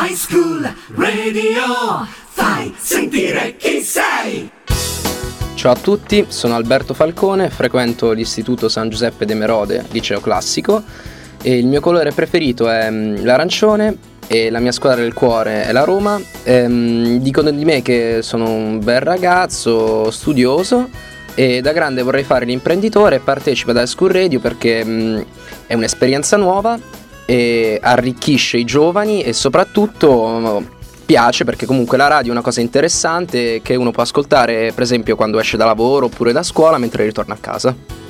High School Radio, fai sentire chi sei. Ciao a tutti, sono Alberto Falcone, frequento l'Istituto San Giuseppe de Merode, liceo classico, e il mio colore preferito è l'arancione e la mia squadra del cuore è la Roma. Dicono di me che sono un bel ragazzo, studioso, e da grande vorrei fare l'imprenditore. Partecipo ad High School Radio perché è un'esperienza nuova e arricchisce i giovani e soprattutto piace perché comunque la radio è una cosa interessante che uno può ascoltare per esempio quando esce da lavoro oppure da scuola mentre ritorna a casa.